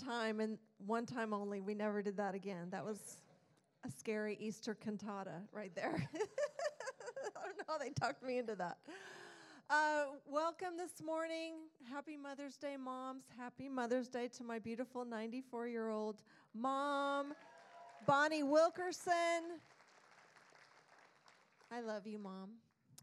time and one time only. We never did that again. That was a scary Easter cantata right there. I don't know how they talked me into that. Welcome this morning. Happy Mother's Day, moms. Happy Mother's Day to my beautiful 94-year-old mom, Bonnie Wilkerson. I love you, Mom.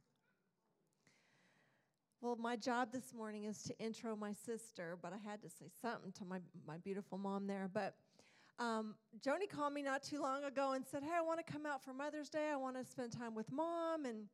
Well, my job this morning is to intro my sister, but I had to say something to my beautiful mom there. But Joni called me not too long ago and said, hey, I want to come out for Mother's Day. I want to spend time with Mom. And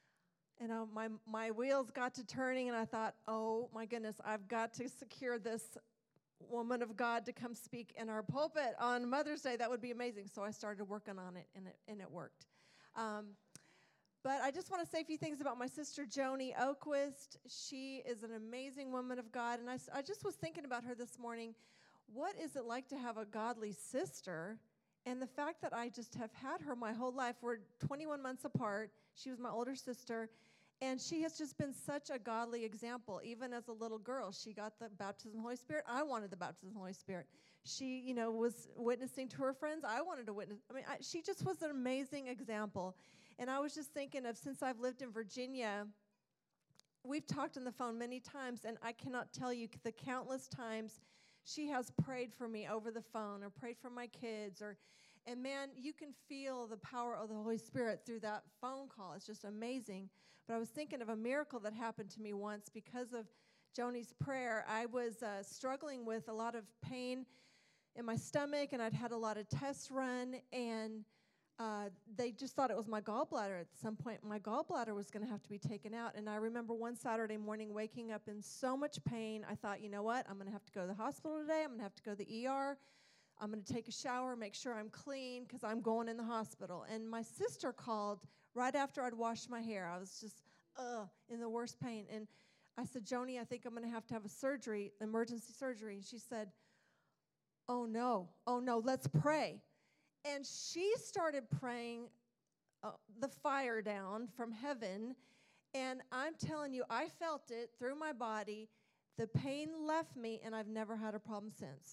my wheels got to turning, and I thought, oh, my goodness, I've got to secure this woman of God to come speak in our pulpit on Mother's Day. That would be amazing. So I started working on it, and it worked. But I just want to say a few things about my sister, Joni Oquist. She is an amazing woman of God, and I just was thinking about her this morning. What is it like to have a godly sister? And the fact that I just have had her my whole life. We're 21 months apart. She was my older sister, and she has just been such a godly example. Even as a little girl, she got the baptism of the Holy Spirit. I wanted the baptism of the Holy Spirit. She, was witnessing to her friends. I wanted to witness. She just was an amazing example. And I was just thinking of, since I've lived in Virginia, we've talked on the phone many times, and I cannot tell you the countless times she has prayed for me over the phone or prayed for my kids. And man, you can feel the power of the Holy Spirit through that phone call. It's just amazing. But I was thinking of a miracle that happened to me once because of Joni's prayer. I was struggling with a lot of pain in my stomach, and I'd had a lot of tests run, and they just thought it was my gallbladder. At some point, my gallbladder was going to have to be taken out. And I remember one Saturday morning waking up in so much pain, I thought, you know what? I'm going to have to go to the hospital today. I'm going to have to go to the ER. I'm going to take a shower, make sure I'm clean, because I'm going in the hospital. And my sister called right after I'd washed my hair. I was just, in the worst pain. And I said, Joni, I think I'm going to have a surgery, emergency surgery. And she said, oh, no, let's pray. And she started praying the fire down from heaven. And I'm telling you, I felt it through my body. The pain left me, and I've never had a problem since.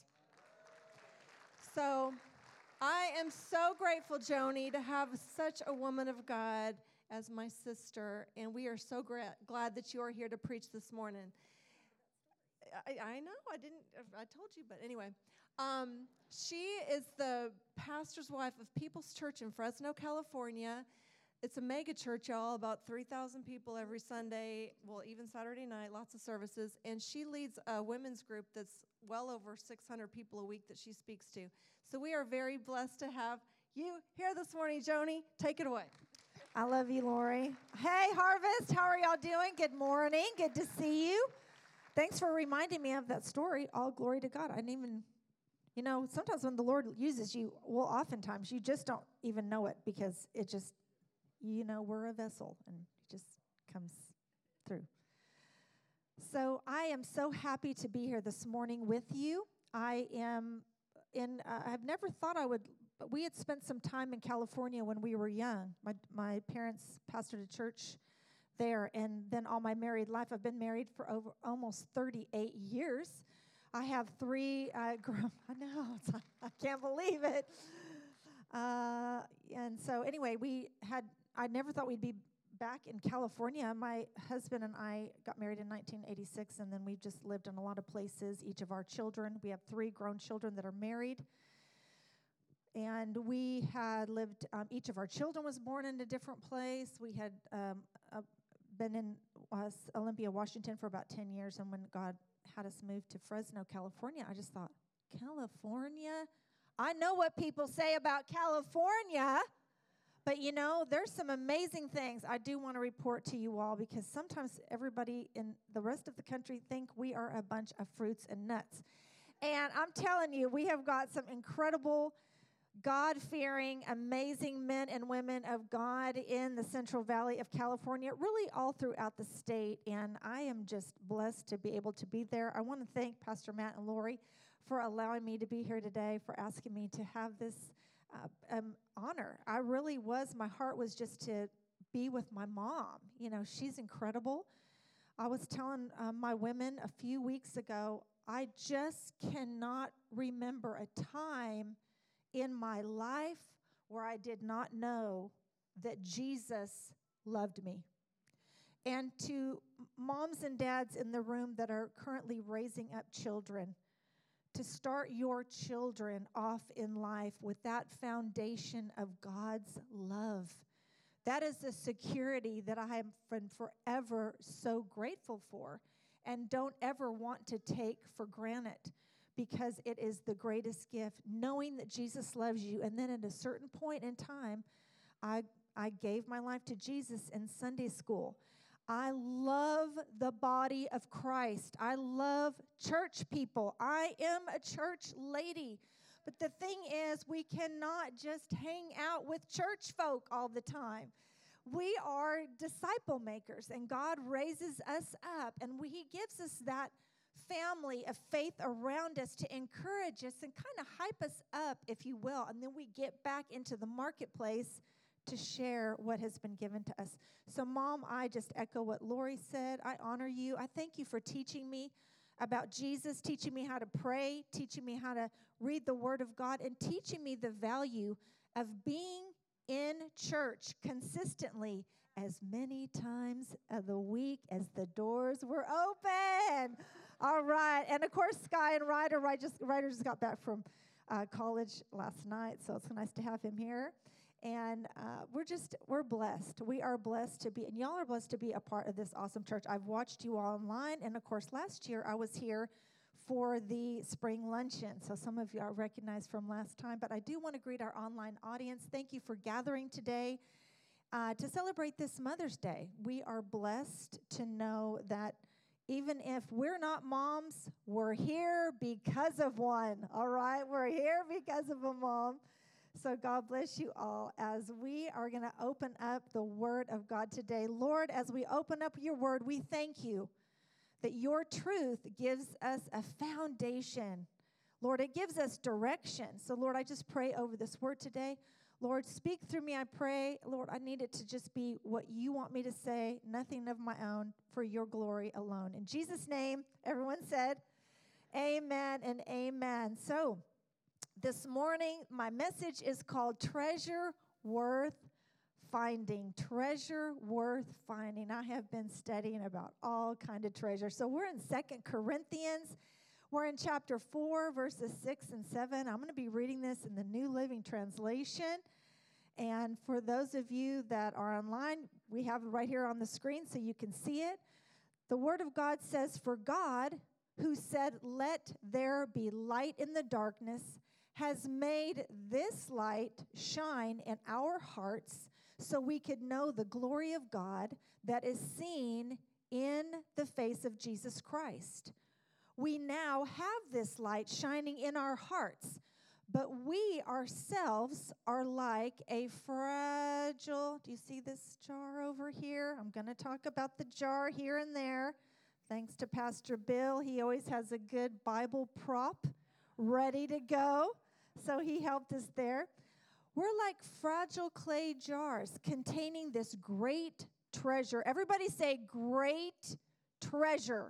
So I am so grateful, Joni, to have such a woman of God as my sister. And we are so glad that you are here to preach this morning. I know, I told you, but anyway. She is the pastor's wife of People's Church in Fresno, California. It's a mega church, y'all, about 3,000 people every Sunday, well, even Saturday night, lots of services. And she leads a women's group that's well over 600 people a week that she speaks to. So we are very blessed to have you here this morning, Joni. Take it away. I love you, Lori. Hey, Harvest, how are y'all doing? Good morning. Good to see you. Thanks for reminding me of that story. All glory to God. I didn't even, sometimes when the Lord uses you, well, oftentimes you just don't even know it because it just, we're a vessel and it just comes through. So I am so happy to be here this morning with you. I've never thought I would, but we had spent some time in California when we were young. My parents pastored a church there, and then all my married life. I've been married for over almost 38 years. I have three I know, I can't believe it. And so anyway, I never thought we'd be back in California. My husband and I got married in 1986, and then we've just lived in a lot of places. Each of our children, we have 3 grown children that are married. And we had lived, each of our children was born in a different place. We had been in Olympia, Washington for about 10 years, and when God had us move to Fresno, California, I just thought, California? I know what people say about California, but there's some amazing things I do want to report to you all, because sometimes everybody in the rest of the country think we are a bunch of fruits and nuts. And I'm telling you, we have got some incredible God-fearing, amazing men and women of God in the Central Valley of California, really all throughout the state, and I am just blessed to be able to be there. I want to thank Pastor Matt and Lori for allowing me to be here today, for asking me to have this honor. My heart was just to be with my mom. She's incredible. I was telling my women a few weeks ago, I just cannot remember a time in my life where I did not know that Jesus loved me. And to moms and dads in the room that are currently raising up children, to start your children off in life with that foundation of God's love. That is a security that I have been forever so grateful for and don't ever want to take for granted, because it is the greatest gift, knowing that Jesus loves you. And then at a certain point in time, I gave my life to Jesus in Sunday school. I love the body of Christ. I love church people. I am a church lady. But the thing is, we cannot just hang out with church folk all the time. We are disciple makers, and God raises us up, and He gives us that family of faith around us to encourage us and kind of hype us up, if you will, and then we get back into the marketplace to share what has been given to us. So, Mom, I just echo what Lori said. I honor you. I thank you for teaching me about Jesus, teaching me how to pray, teaching me how to read the Word of God, and teaching me the value of being in church consistently as many times of the week as the doors were open. All right. And, of course, Sky and Ryder just got back from college last night, so it's nice to have him here. And we're blessed. We are blessed to be, and y'all are blessed to be a part of this awesome church. I've watched you all online, and of course, last year I was here for the spring luncheon. So some of you are recognized from last time, but I do want to greet our online audience. Thank you for gathering today to celebrate this Mother's Day. We are blessed to know that even if we're not moms, we're here because of one, all right? We're here because of a mom. So God bless you all as we are going to open up the Word of God today. Lord, as we open up your Word, we thank you that your truth gives us a foundation. Lord, it gives us direction. So, Lord, I just pray over this Word today. Lord, speak through me, I pray. Lord, I need it to just be what you want me to say, nothing of my own, for your glory alone. In Jesus' name, everyone said, amen and amen. So, this morning, my message is called Treasure Worth Finding. Treasure worth finding. I have been studying about all kind of treasure. So we're in 2 Corinthians. We're in chapter 4, verses 6 and 7. I'm going to be reading this in the New Living Translation. And for those of you that are online, we have it right here on the screen so you can see it. The Word of God says, "For God, who said, 'Let there be light' in the darkness, has made this light shine in our hearts so we could know the glory of God that is seen in the face of Jesus Christ. We now have this light shining in our hearts, but we ourselves are like a fragile," do you see this jar over here? I'm going to talk about the jar here and there. Thanks to Pastor Bill. He always has a good Bible prop ready to go. So he helped us there. We're like fragile clay jars containing this great treasure. Everybody say great treasure.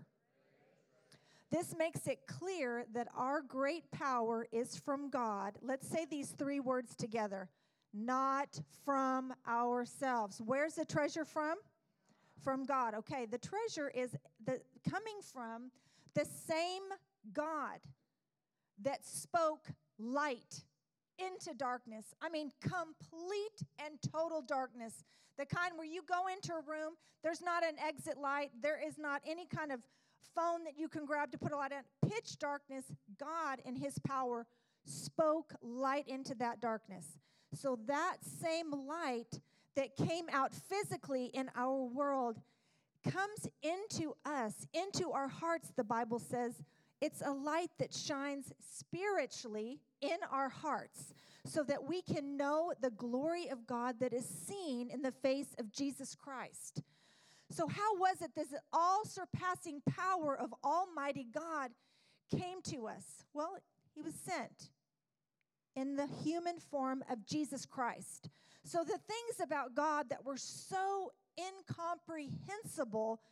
This makes it clear that our great power is from God. Let's say these three words together. Not from ourselves. Where's the treasure from? From God. Okay, the treasure is coming from the same God that spoke light into darkness. I mean, complete and total darkness. The kind where you go into a room, there's not an exit light. There is not any kind of phone that you can grab to put a light on. Pitch darkness. God in his power spoke light into that darkness. So that same light that came out physically in our world comes into us, into our hearts, the Bible says. It's a light that shines spiritually in our hearts so that we can know the glory of God that is seen in the face of Jesus Christ. So how was it this all-surpassing power of Almighty God came to us? Well, he was sent in the human form of Jesus Christ. So the things about God that were so incomprehensible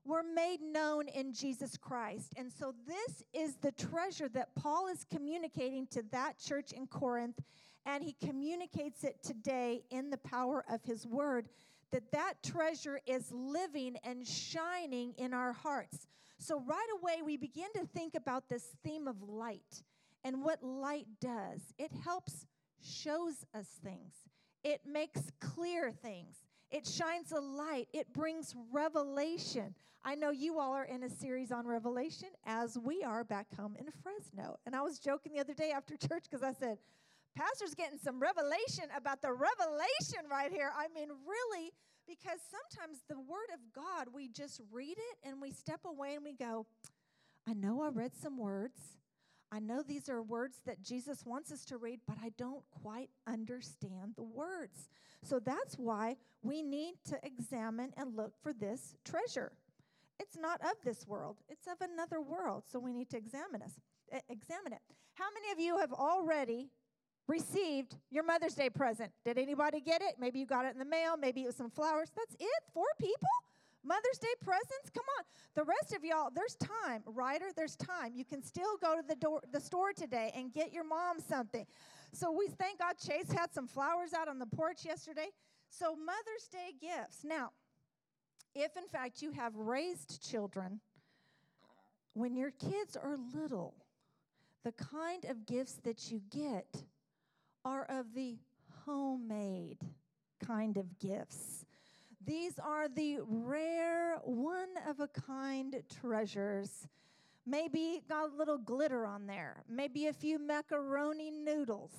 We're made known in Jesus Christ. And so this is the treasure that Paul is communicating to that church in Corinth, and he communicates it today in the power of his word, that treasure is living and shining in our hearts. So right away, we begin to think about this theme of light and what light does. It helps shows us things. It makes clear things. It shines a light. It brings revelation. I know you all are in a series on Revelation, as we are back home in Fresno. And I was joking the other day after church because I said, Pastor's getting some revelation about the revelation right here. I mean, really, because sometimes the Word of God, we just read it and we step away and we go, I know I read some words. I know these are words that Jesus wants us to read, but I don't quite understand the words. So that's why we need to examine and look for this treasure. It's not of this world. It's of another world, so we need to examine it. How many of you have already received your Mother's Day present? Did anybody get it? Maybe you got it in the mail. Maybe it was some flowers. That's it? 4 people? Mother's Day presents? Come on. The rest of y'all, there's time. Ryder, there's time. You can still go to the store today and get your mom something. So we thank God Chase had some flowers out on the porch yesterday. So Mother's Day gifts. Now, if in fact you have raised children, when your kids are little, the kind of gifts that you get are of the homemade kind of gifts. These are the rare, one-of-a-kind treasures. Maybe got a little glitter on there. Maybe a few macaroni noodles.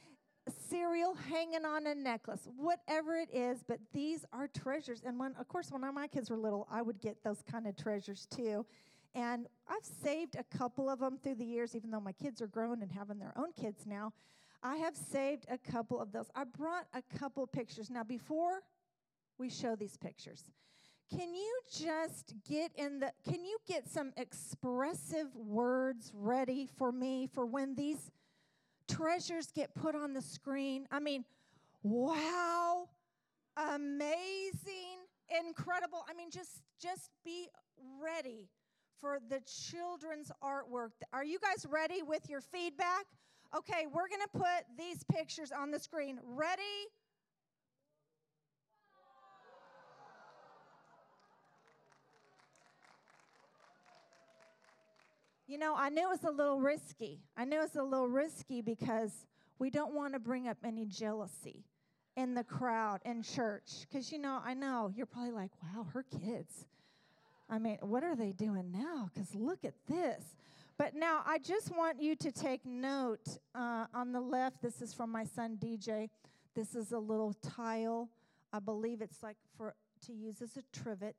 Cereal hanging on a necklace. Whatever it is, but these are treasures. And when my kids were little, I would get those kind of treasures too. And I've saved a couple of them through the years, even though my kids are grown and having their own kids now. I have saved a couple of those. I brought a couple pictures. Now, before we show these pictures, can you get some expressive words ready for me for when these treasures get put on the screen? I mean, wow, amazing, incredible. I mean, just be ready for the children's artwork. Are you guys ready with your feedback? Okay, we're going to put these pictures on the screen. Ready? You know, I knew it was a little risky. Because we don't want to bring up any jealousy in the crowd in church. Because, I know you're probably like, wow, her kids. I mean, what are they doing now? Because look at this. But now I just want you to take note on the left. This is from my son, DJ. This is a little tile. I believe it's like to use as a trivet.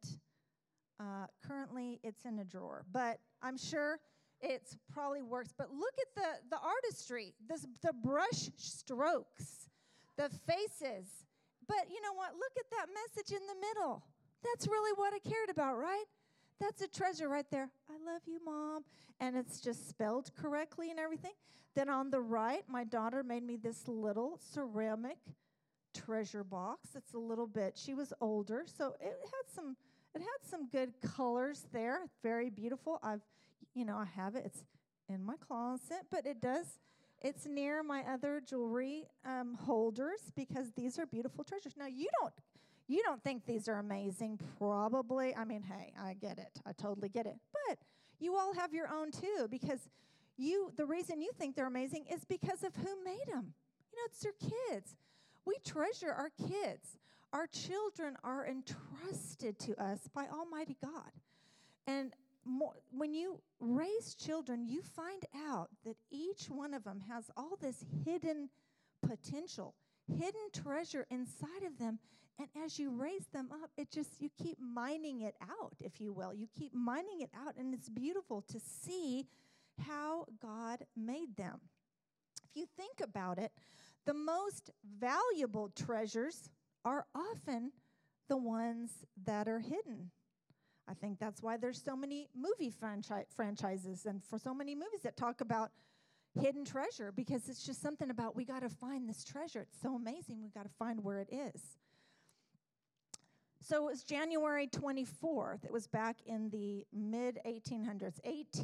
Currently, it's in a drawer. But I'm sure it probably works. But look at the artistry, the brush strokes, the faces. But you know what? Look at that message in the middle. That's really what I cared about, right? That's a treasure right there. I love you, Mom. And it's just spelled correctly and everything. Then on the right, my daughter made me this little ceramic treasure box. It's a little bit, she was older, so it had some good colors there. Very beautiful. I have it. It's in my closet, but it's near my other jewelry holders because these are beautiful treasures. Now, you don't think these are amazing, probably. I mean, hey, I get it. I totally get it. But you all have your own too, because the reason you think they're amazing is because of who made them. It's your kids. We treasure our kids. Our children are entrusted to us by Almighty God. And when you raise children, you find out that each one of them has all this hidden potential, hidden treasure inside of them. And as you raise them up, you keep mining it out, if you will. You keep mining it out, and it's beautiful to see how God made them. If you think about it, the most valuable treasures are often the ones that are hidden. I think that's why there's so many movie franchises and for so many movies that talk about hidden treasure, because it's just something about we got to find this treasure. It's so amazing. We got to find where it is. So it was January 24th. It was back in the mid-1800s.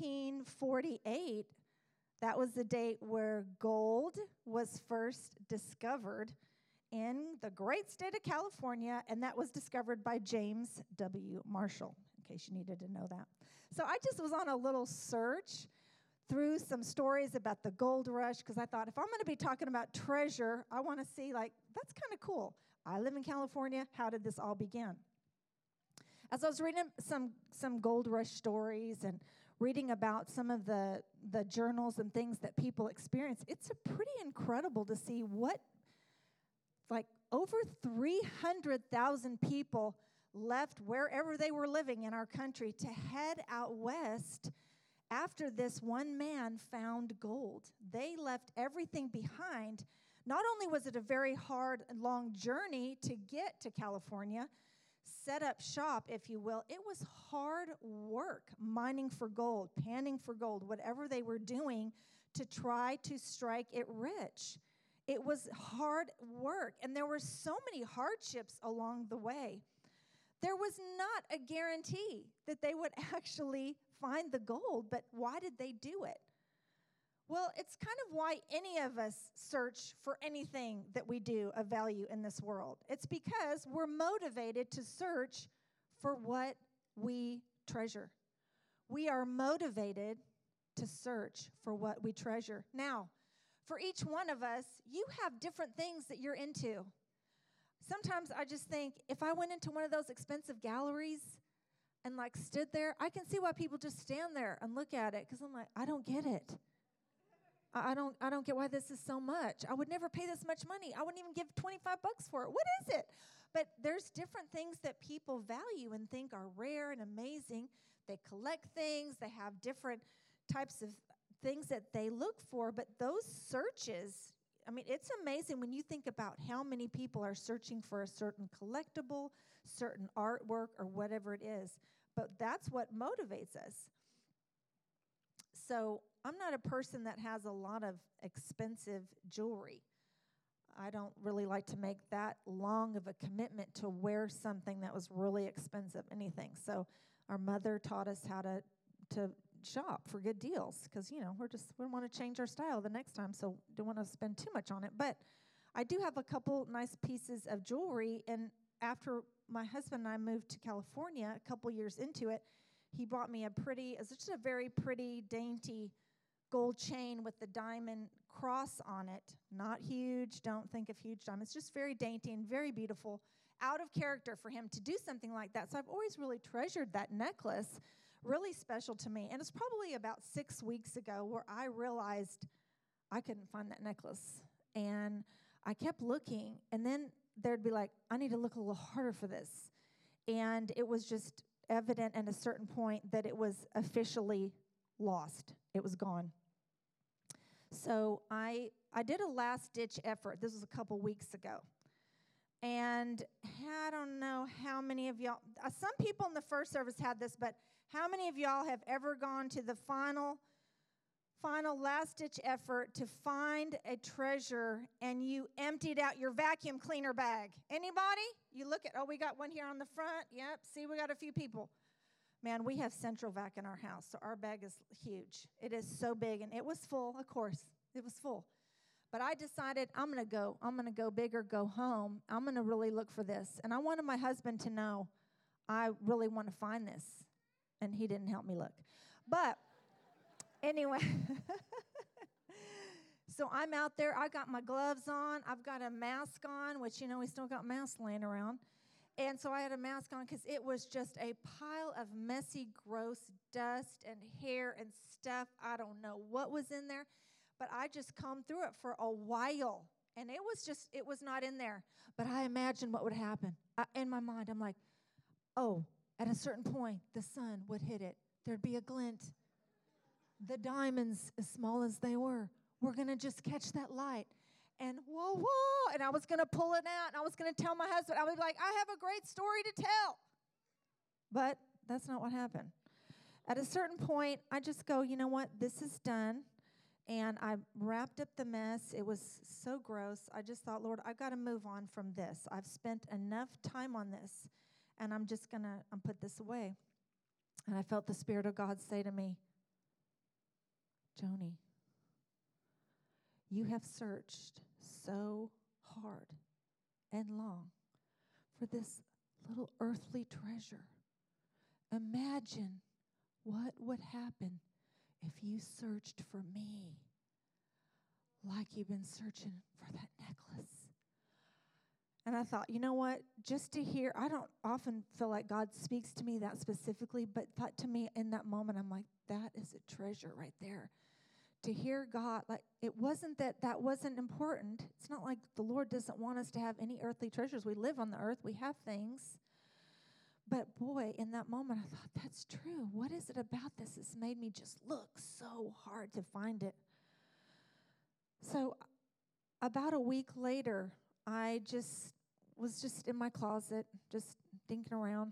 1848, that was the date where gold was first discovered in the great state of California, and that was discovered by James W. Marshall, in case you needed to know that. So I just was on a little search through some stories about the gold rush, because I thought, if I'm going to be talking about treasure, I want to see, that's kind of cool. I live in California. How did this all begin? As I was reading some gold rush stories and reading about some of the journals and things that people experience, it's pretty incredible to see what, over 300,000 people left wherever they were living in our country to head out west after this one man found gold. They left everything behind. Not only was it a very hard and long journey to get to California, set up shop, if you will, it was hard work mining for gold, panning for gold, whatever they were doing to try to strike it rich. It was hard work, and there were so many hardships along the way. There was not a guarantee that they would actually find the gold, but why did they do it? Well, it's kind of why any of us search for anything that we do of value in this world. It's because we're motivated to search for what we treasure. We are motivated to search for what we treasure. Now, for each one of us, you have different things that you're into. Sometimes I just think, if I went into one of those expensive galleries and stood there, I can see why people just stand there and look at it, because I'm like, I don't get it. I don't get why this is so much. I would never pay this much money. I wouldn't even give $25 for it. What is it? But there's different things that people value and think are rare and amazing. They collect things. They have different types of things that they look for. But those searches, it's amazing when you think about how many people are searching for a certain collectible, certain artwork, or whatever it is. But that's what motivates us. So I'm not a person that has a lot of expensive jewelry. I don't really like to make that long of a commitment to wear something that was really expensive, anything. So our mother taught us how to shop for good deals, because, we want to change our style the next time, so don't want to spend too much on it. But I do have a couple nice pieces of jewelry, and after my husband and I moved to California, a couple years into it, he bought me it's just a very pretty, dainty gold chain with the diamond cross on it. Not huge, don't think of huge diamonds, just very dainty and very beautiful, out of character for him to do something like that. So I've always really treasured that necklace, really special to me. And it's probably about 6 weeks ago where I realized I couldn't find that necklace. And I kept looking, and then there'd be I need to look a little harder for this. And it was just evident at a certain point that it was officially lost. It was gone. So I did a last-ditch effort. This was a couple weeks ago. And I don't know how many of y'all, some people in the first service had this, but how many of y'all have ever gone to the final last-ditch effort to find a treasure and you emptied out your vacuum cleaner bag? Anybody? You look at, we got one here on the front. Yep, see, we got a few people. Man, we have Central Vac in our house, so our bag is huge. It is so big, and it was full, of course. It was full. But I decided I'm going to go big or go home. I'm going to really look for this. And I wanted my husband to know I really want to find this. And he didn't help me look. But anyway, so I'm out there. I got my gloves on. I've got a mask on, which, we still got masks laying around. And so I had a mask on because it was just a pile of messy, gross dust and hair and stuff. I don't know what was in there, but I just combed through it for a while. And it was not in there. But I imagined what would happen. In my mind, I'm like, at a certain point, the sun would hit it. There'd be a glint. The diamonds, as small as they were going to just catch that light. And whoa, and I was going to pull it out, and I was going to tell my husband. I would be like, I have a great story to tell. But that's not what happened. At a certain point, I just go, you know what, this is done. And I wrapped up the mess. It was so gross. I just thought, Lord, I've got to move on from this. I've spent enough time on this. and I'm just going to put this away. And I felt the Spirit of God say to me, Joni, you have searched so hard and long for this little earthly treasure. Imagine what would happen if you searched for me like you've been searching for that necklace. And I thought, you know what? Just to hear, I don't often feel like God speaks to me that specifically, but thought to me in that moment, I'm like, that is a treasure right there. To hear God, like, it wasn't that wasn't important. It's not like the Lord doesn't want us to have any earthly treasures. We live on the earth. We have things. But boy, in that moment, I thought, that's true. What is it about this that's made me just look so hard to find it? So about a week later, I was just in my closet, just thinking around.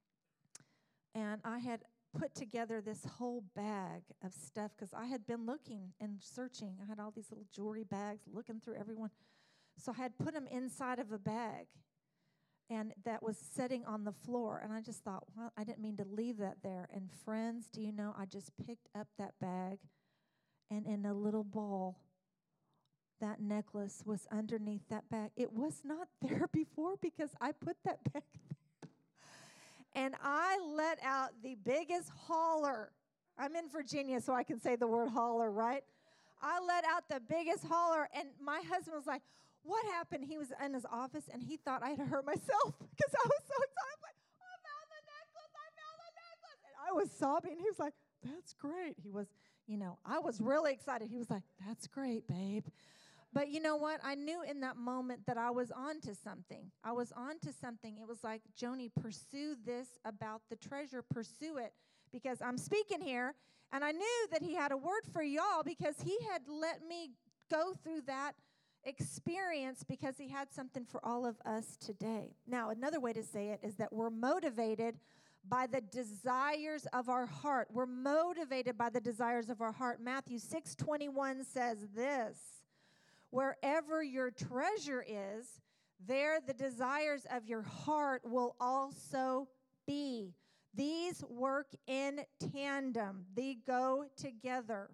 And I had put together this whole bag of stuff because I had been looking and searching. I had all these little jewelry bags, looking through everyone. So I had put them inside of a bag, and that was sitting on the floor. And I just thought, well, I didn't mean to leave that there. And friends, do you know, I just picked up that bag, and in a little ball, that necklace was underneath that bag. It was not there before because I put that bag there. And I let out the biggest holler. I'm in Virginia, so I can say the word holler, right? I let out the biggest holler, and my husband was like, what happened? He was in his office, and he thought I had hurt myself because I was so excited. I'm like, I found the necklace. I found the necklace. And I was sobbing. He was like, that's great. He was, I was really excited. He was like, that's great, babe. But you know what? I knew in that moment that I was on to something. I was on to something. It was like, Joni, pursue this about the treasure. Pursue it. Because I'm speaking here, and I knew that he had a word for y'all because he had let me go through that experience because he had something for all of us today. Now, another way to say it is that we're motivated by the desires of our heart. We're motivated by the desires of our heart. Matthew 6:21 says this, wherever your treasure is, there the desires of your heart will also be. These work in tandem. They go together.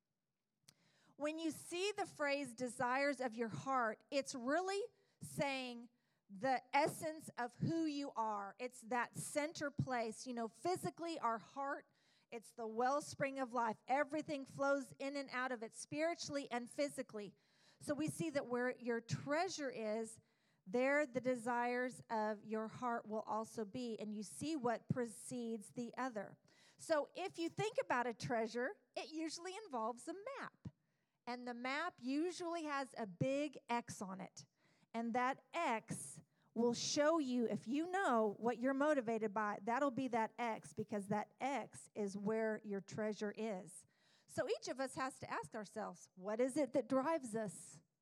When you see the phrase desires of your heart, it's really saying the essence of who you are. It's that center place. Physically, our heart, it's the wellspring of life. Everything flows in and out of it, spiritually and physically. So we see that where your treasure is, there the desires of your heart will also be. And you see what precedes the other. So if you think about a treasure, it usually involves a map. And the map usually has a big X on it. And that X will show you, if you know what you're motivated by, that'll be that X, because that X is where your treasure is. So each of us has to ask ourselves, what is it that drives us?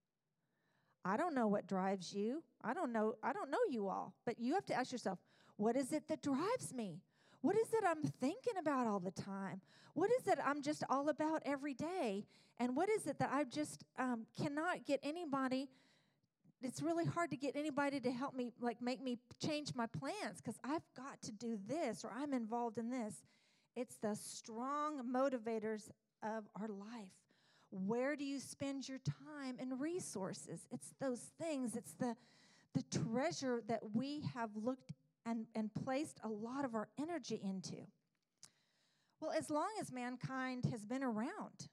I don't know what drives you. I don't know you all. But you have to ask yourself, what is it that drives me? What is it I'm thinking about all the time? What is it I'm just all about every day? And what is it that I just cannot get anybody? It's really hard to get anybody to help me, make me change my plans because I've got to do this or I'm involved in this. It's the strong motivators of our life. Where do you spend your time and resources? It's those things. It's the treasure that we have looked and placed a lot of our energy into. Well, as long as mankind has been around,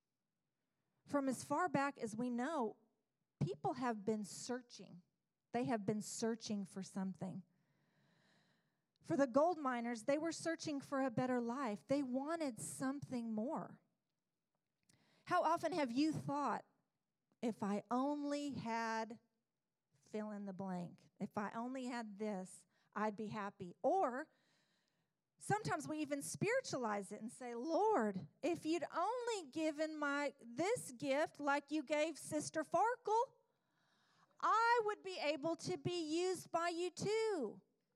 from as far back as we know, people have been searching. They have been searching for something. For the gold miners, they were searching for a better life. They wanted something more. How often have you thought, if I only had fill in the blank, if I only had this, I'd be happy? Or sometimes we even spiritualize it and say, Lord, if you'd only given this gift like you gave Sister Farkle, I would be able to be used by you too.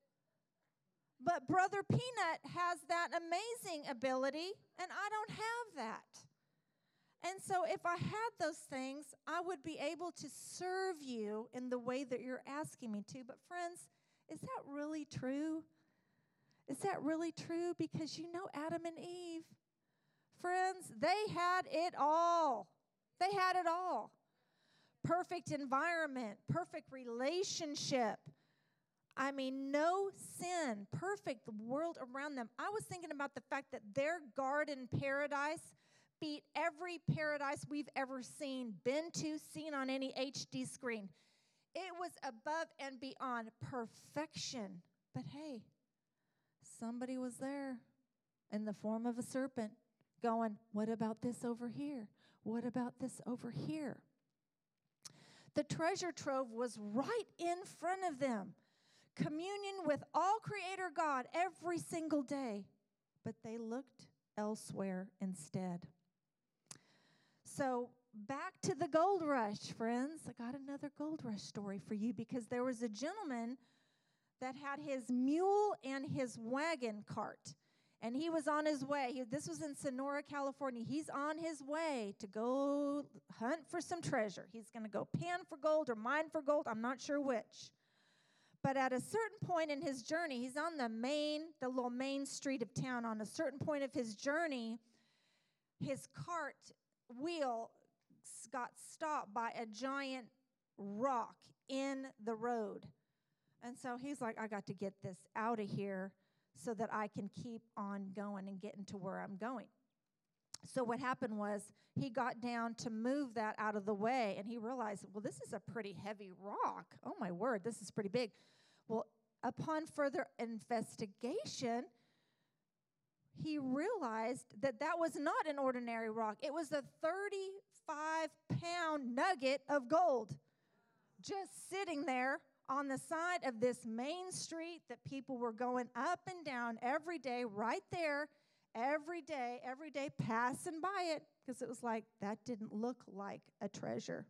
But Brother Peanut has that amazing ability, and I don't have that. And so if I had those things, I would be able to serve you in the way that you're asking me to. But friends, Is that really true? Is that really true? Because Adam and Eve, friends, they had it all. They had it all. Perfect environment, perfect relationship. No sin, perfect world around them. I was thinking about the fact that their garden paradise beat every paradise we've ever seen, been to, seen on any HD screen. It was above and beyond perfection. But hey, somebody was there in the form of a serpent going, what about this over here? What about this over here? The treasure trove was right in front of them. Communion with all Creator God every single day. But they looked elsewhere instead. So back to the gold rush, friends. I got another gold rush story for you, because there was a gentleman that had his mule and his wagon cart. And he was on his way. This was in Sonora, California. He's on his way to go hunt for some treasure. He's going to go pan for gold or mine for gold. I'm not sure which. But at a certain point in his journey, he's on the little main street of town. On a certain point of his journey, his cart wheel got stopped by a giant rock in the road. And so he's like, I got to get this out of here so that I can keep on going and getting to where I'm going. So what happened was he got down to move that out of the way, and he realized, well, this is a pretty heavy rock. Oh, my word, this is pretty big. Well, upon further investigation, he realized that that was not an ordinary rock. It was a 35-pound nugget of gold just sitting there on the side of this main street that people were going up and down every day, right there, every day, passing by it, because it was like, that didn't look like a treasure.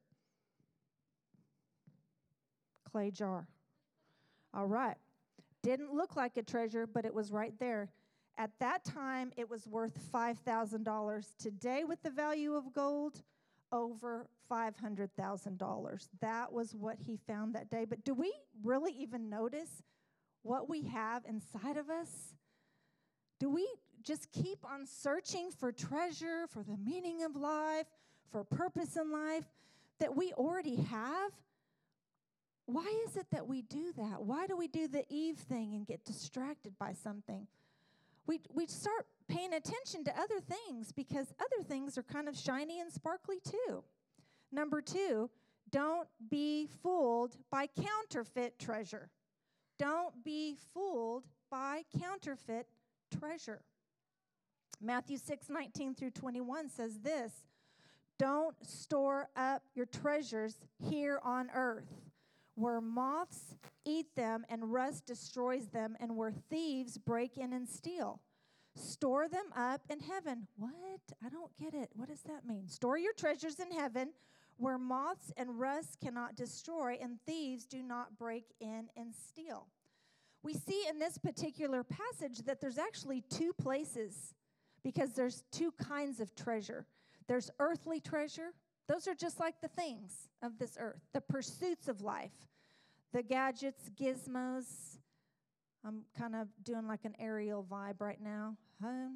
Clay jar. All right. Didn't look like a treasure, but it was right there. At that time, it was worth $5,000. Today, with the value of gold, over $500,000. That was what he found that day. But do we really even notice what we have inside of us? Do we just keep on searching for treasure, for the meaning of life, for purpose in life that we already have? Why is it that we do that? Why do we do the Eve thing and get distracted by something? We start paying attention to other things because other things are kind of shiny and sparkly too. Number 2, don't be fooled by counterfeit treasure. Don't be fooled by counterfeit treasure. Matthew 6:19 through 21 says this, don't store up your treasures here on earth, where moths eat them and rust destroys them, and where thieves break in and steal. Store them up in heaven. What? I don't get it. What does that mean? Store your treasures in heaven, where moths and rust cannot destroy, and thieves do not break in and steal. We see in this particular passage that there's actually 2 places, because there's 2 kinds of treasure. There's earthly treasure. Those are just like the things of this earth, the pursuits of life, the gadgets, gizmos. I'm kind of doing like an Ariel vibe right now. I'm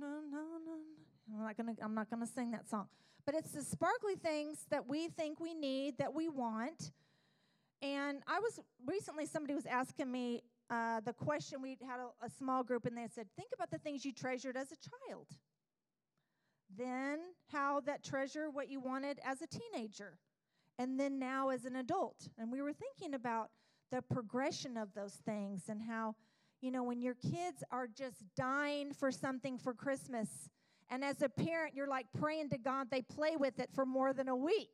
not gonna sing that song. But it's the sparkly things that we think we need, that we want. And somebody was asking me the question. We had a small group, and they said, think about the things you treasured as a child. Then how that treasure what you wanted as a teenager, and then now as an adult. And we were thinking about the progression of those things, and how, when your kids are just dying for something for Christmas, and as a parent, you're like praying to God they play with it for more than a week,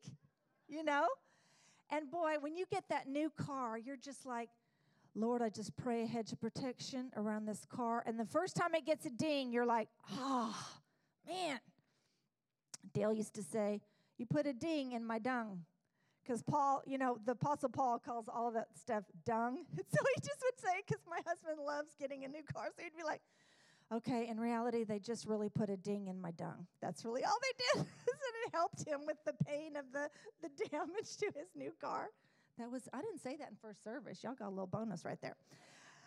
And boy, when you get that new car, you're just like, Lord, I just pray a hedge of protection around this car. And the first time it gets a ding, you're like, man. Dale used to say, you put a ding in my dung. Because Paul, the Apostle Paul calls all of that stuff dung. So he just would say, because my husband loves getting a new car. So he'd be like, okay, in reality, they just really put a ding in my dung. That's really all they did. And it helped him with the pain of the damage to his new car. I didn't say that in first service. Y'all got a little bonus right there.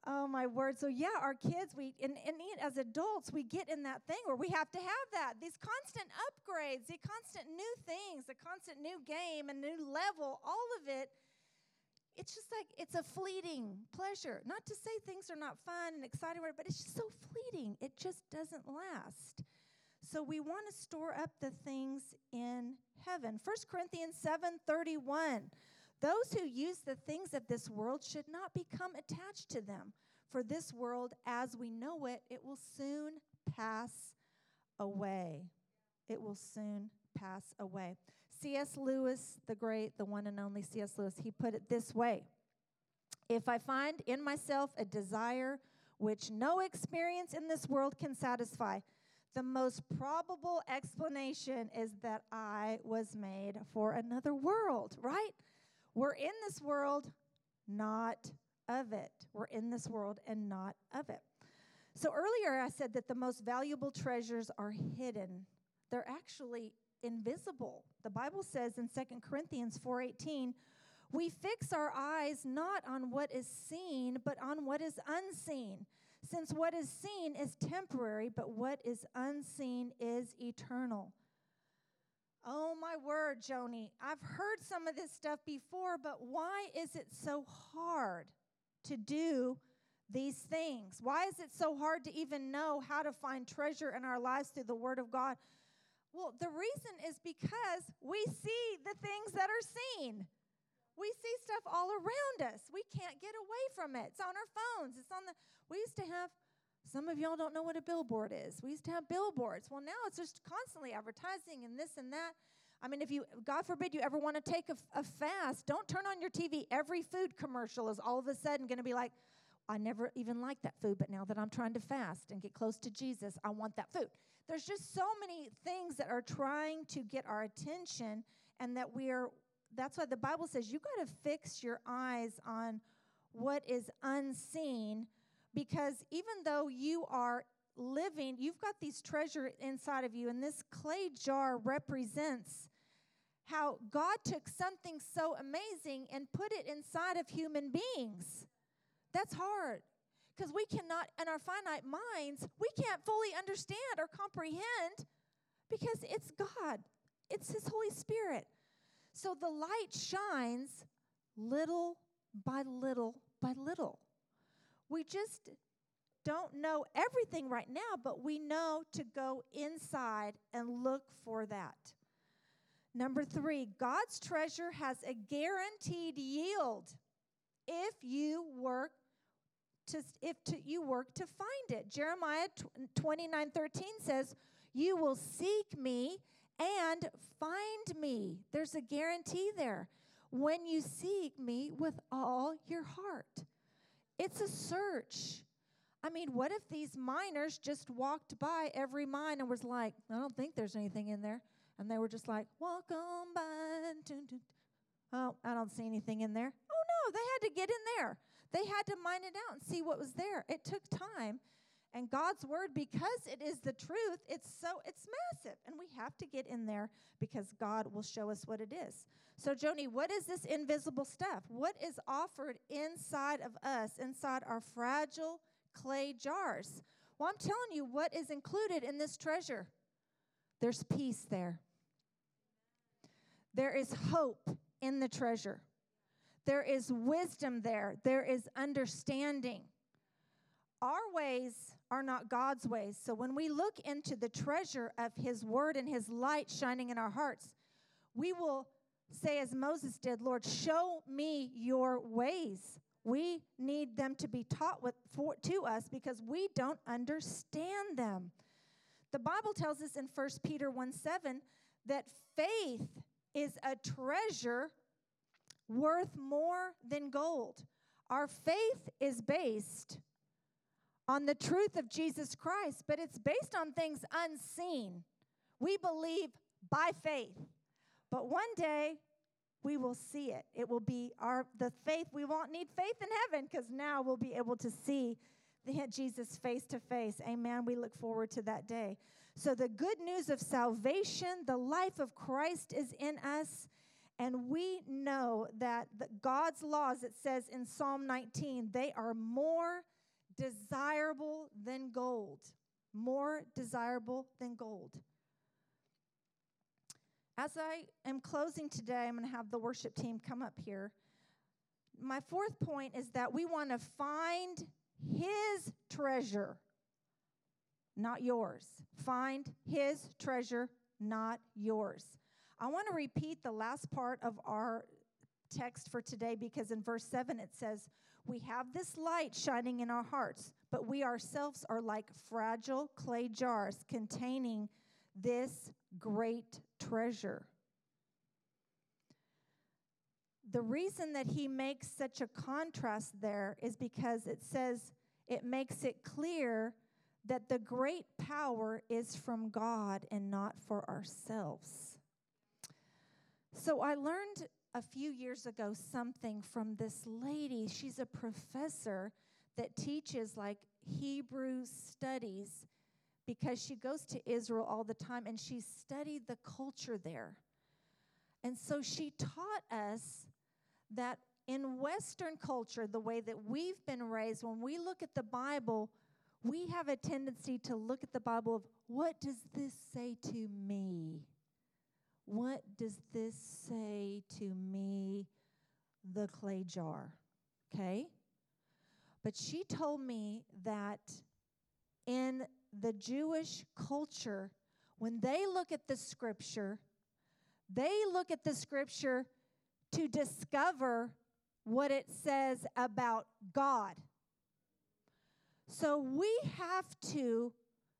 Oh, my word. So, yeah, our kids, and as adults, we get in that thing where we have to have that. These constant upgrades, the constant new things, the constant new game, a new level, all of it, it's just like it's a fleeting pleasure. Not to say things are not fun and exciting, but it's just so fleeting. It just doesn't last. So we want to store up the things in heaven. 1 Corinthians 7:31. Those who use the things of this world should not become attached to them. For this world, as we know it, it will soon pass away. It will soon pass away. C.S. Lewis, the great, the one and only C.S. Lewis, he put it this way. If I find in myself a desire which no experience in this world can satisfy, the most probable explanation is that I was made for another world, right? We're in this world, not of it. We're in this world and not of it. So earlier I said that the most valuable treasures are hidden. They're actually invisible. The Bible says in 2 Corinthians 4:18, we fix our eyes not on what is seen, but on what is unseen. Since what is seen is temporary, but what is unseen is eternal. Oh, my word, Joni. I've heard some of this stuff before, but why is it so hard to do these things? Why is it so hard to even know how to find treasure in our lives through the Word of God? Well, the reason is because we see the things that are seen. We see stuff all around us. We can't get away from it. It's on our phones. We used to have, some of y'all don't know what a billboard is. We used to have billboards. Well, now it's just constantly advertising and this and that. I mean, if you, God forbid, you ever want to take a fast, don't turn on your TV. Every food commercial is all of a sudden going to be like, I never even liked that food, but now that I'm trying to fast and get close to Jesus, I want that food. There's just so many things that are trying to get our attention, and that's why the Bible says you got to fix your eyes on what is unseen, because even though you are living, you've got these treasure inside of you, and this clay jar represents how God took something so amazing and put it inside of human beings. That's hard, because we cannot, in our finite minds, we can't fully understand or comprehend, because it's God. It's His Holy Spirit. So the light shines little by little by little. We just don't know everything right now, but we know to go inside and look for that. Number 3, God's treasure has a guaranteed yield if you work to find it. Jeremiah 29:13 says, "You will seek me and find me." There's a guarantee there. When you seek me with all your heart. It's a search. I mean, what if these miners just walked by every mine and was like, I don't think there's anything in there. And they were just like, walk on by. Oh, I don't see anything in there. Oh, no, they had to get in there. They had to mine it out and see what was there. It took time. And God's word, because it is the truth, it's massive. And we have to get in there because God will show us what it is. So, Joni, what is this invisible stuff? What is offered inside of us, inside our fragile clay jars? Well, I'm telling you what is included in this treasure. There's peace there. There is hope in the treasure. There is wisdom there. There is understanding. Our ways are not God's ways. So when we look into the treasure of His word and His light shining in our hearts, we will say as Moses did, Lord, show me your ways. We need them to be taught to us because we don't understand them. The Bible tells us in 1 Peter 1:7 that faith is a treasure worth more than gold. Our faith is based on the truth of Jesus Christ, but it's based on things unseen. We believe by faith, but one day we will see it. It will be the faith. We won't need faith in heaven because now we'll be able to see Jesus face to face. Amen. We look forward to that day. So the good news of salvation, the life of Christ is in us, and we know that God's laws, it says in Psalm 19, they are more desirable than gold. More desirable than gold. As I am closing today, I'm going to have the worship team come up here. My fourth point is that we want to find His treasure, not yours. Find His treasure, not yours. I want to repeat the last part of our text for today, because in verse 7 it says, we have this light shining in our hearts, but we ourselves are like fragile clay jars containing this great treasure. The reason that he makes such a contrast there is because it says, it makes it clear that the great power is from God and not for ourselves. So I learned a few years ago something from this lady. She's a professor that teaches like Hebrew studies because she goes to Israel all the time and she studied the culture there. And so she taught us that in Western culture, the way that we've been raised, when we look at the Bible, we have a tendency to look at the Bible of, what does this say to me? What does this say to me, the clay jar? Okay? But she told me that in the Jewish culture, when they look at the scripture, they look at the scripture to discover what it says about God. So we have to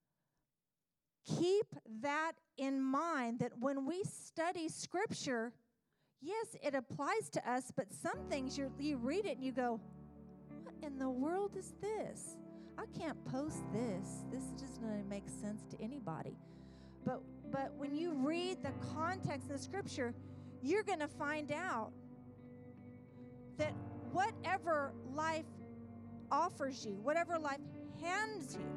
keep that in mind, that when we study scripture, yes, it applies to us, but some things you read it and you go, what in the world is this? I can't post this. This just doesn't make sense to anybody. But when you read the context of the scripture, you're going to find out that whatever life offers you, whatever life hands you,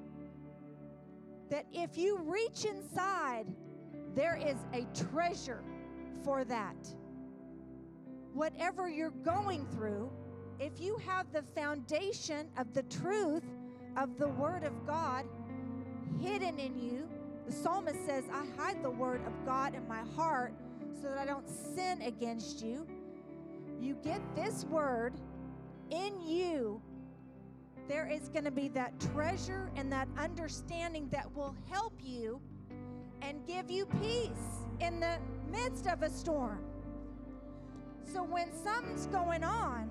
that if you reach inside, there is a treasure for that. Whatever you're going through, if you have the foundation of the truth of the Word of God hidden in you, the psalmist says, I hide the Word of God in my heart so that I don't sin against you. You get this Word in you, there is going to be that treasure and that understanding that will help you and give you peace in the midst of a storm. So when something's going on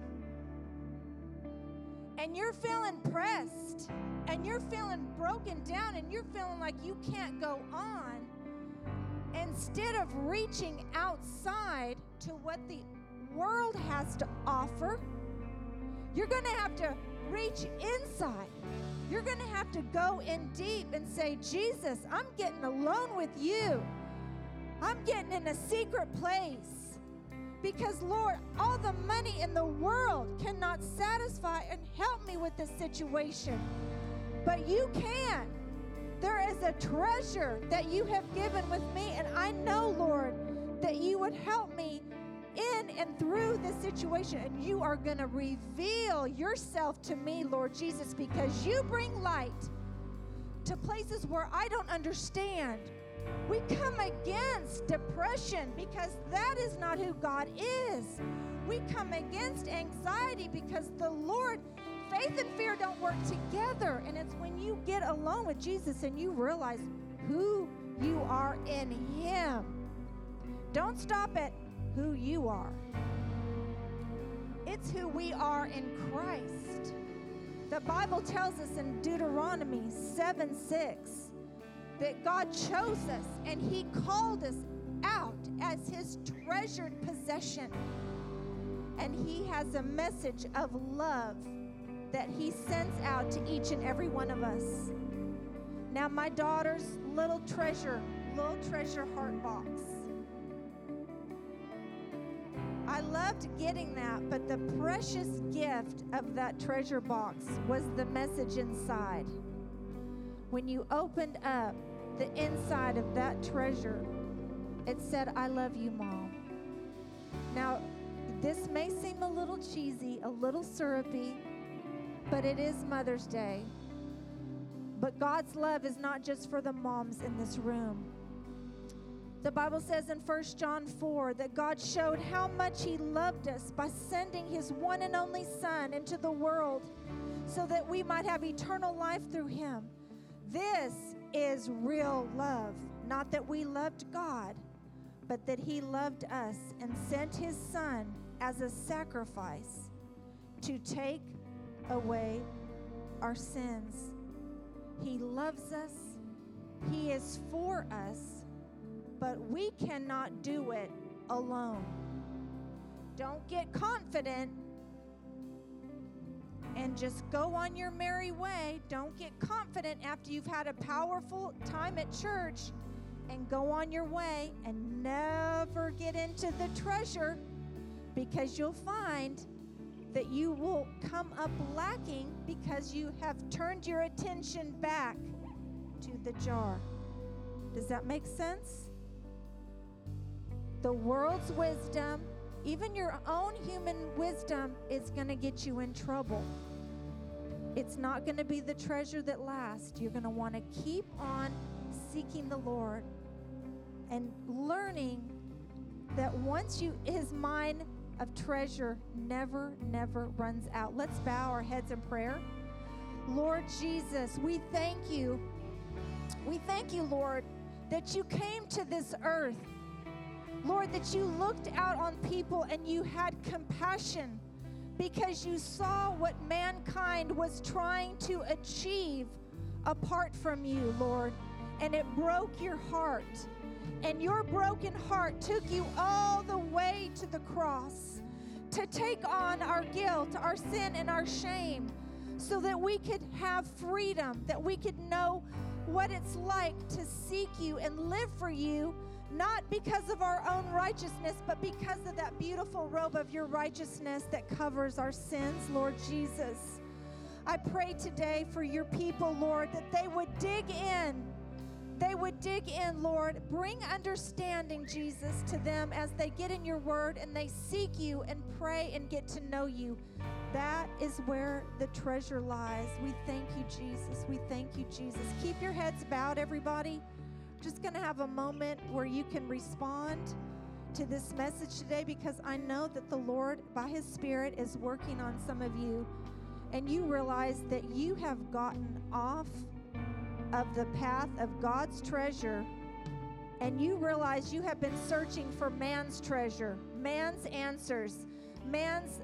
and you're feeling pressed and you're feeling broken down and you're feeling like you can't go on, instead of reaching outside to what the world has to offer, you're going to have to reach inside. You're going to have to go in deep and say, Jesus, I'm getting alone with you. I'm getting in a secret place. Because, Lord, all the money in the world cannot satisfy and help me with this situation. But you can. There is a treasure that you have given with me, and I know, Lord, that you would help me in and through this situation, and you are going to reveal yourself to me, Lord Jesus, because you bring light to places where I don't understand. We come against depression because that is not who God is. We come against anxiety because the Lord, faith and fear don't work together, and it's when you get alone with Jesus and you realize who you are in Him. Don't stop at who you are. It's who we are in Christ. The Bible tells us in Deuteronomy 7:6 that God chose us and He called us out as His treasured possession. And He has a message of love that He sends out to each and every one of us. Now, my daughter's little treasure heart box. I loved getting that, but the precious gift of that treasure box was the message inside. When you opened up the inside of that treasure, it said, I love you, Mom. Now, this may seem a little cheesy, a little syrupy, But it is Mother's Day. But God's love is not just for the moms in this room. The Bible says in 1 John 4 that God showed how much He loved us by sending His one and only Son into the world so that we might have eternal life through Him. This is real love. Not that we loved God, but that He loved us and sent His Son as a sacrifice to take away our sins. He loves us. He is for us, but we cannot do it alone. Don't get confident and just go on your merry way. Don't get confident after you've had a powerful time at church and go on your way and never get into the treasure, because you'll find that you will come up lacking because you have turned your attention back to the jar. Does that make sense? The world's wisdom, even your own human wisdom, is going to get you in trouble. It's not going to be the treasure that lasts. You're going to want to keep on seeking the Lord and learning that once His mine of treasure never runs out. Let's bow our heads in prayer. Lord Jesus, we thank You. We thank You, Lord, that You came to this earth. Lord, that You looked out on people and You had compassion because You saw what mankind was trying to achieve apart from You, Lord, and it broke Your heart. And Your broken heart took You all the way to the cross to take on our guilt, our sin, and our shame so that we could have freedom, that we could know what it's like to seek You and live for You, not because of our own righteousness, but because of that beautiful robe of Your righteousness that covers our sins, Lord Jesus. I pray today for Your people, Lord, that they would dig in. They would dig in, Lord. Bring understanding, Jesus, to them as they get in Your word and they seek You and pray and get to know You. That is where the treasure lies. We thank You, Jesus. We thank You, Jesus. Keep your heads bowed, everybody. Just going to have a moment where you can respond to this message today, because I know that the Lord, by His Spirit, is working on some of you, and you realize that you have gotten off of the path of God's treasure, and you realize you have been searching for man's treasure, man's answers, man's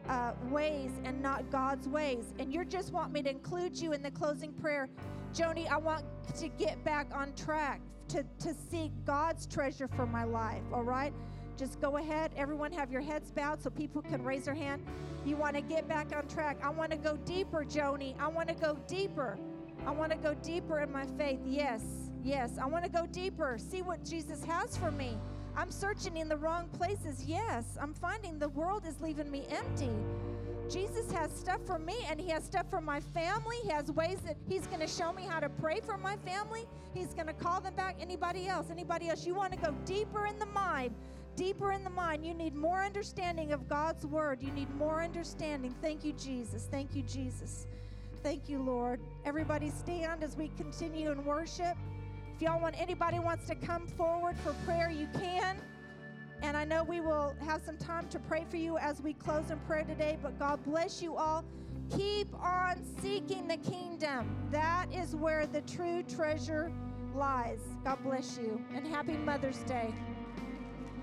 ways, and not God's ways. And you just want me to include you in the closing prayer. Joni, I want to get back on track to seek God's treasure for my life, all right? Just go ahead. Everyone have your heads bowed so people can raise their hand. You want to get back on track. I want to go deeper, Joni. I want to go deeper. I want to go deeper in my faith. Yes. I want to go deeper. See what Jesus has for me. I'm searching in the wrong places. Yes, I'm finding the world is leaving me empty. Jesus has stuff for me, and He has stuff for my family. He has ways that He's going to show me how to pray for my family. He's going to call them back. Anybody else? You want to go deeper in the mind. Deeper in the mind. You need more understanding of God's word. You need more understanding. Thank You, Jesus. Thank You, Jesus. Thank You, Lord. Everybody stand as we continue in worship. If anybody wants to come forward for prayer, you can. And I know we will have some time to pray for you as we close in prayer today, but God bless you all. Keep on seeking the kingdom. That is where the true treasure lies. God bless you, and happy Mother's Day.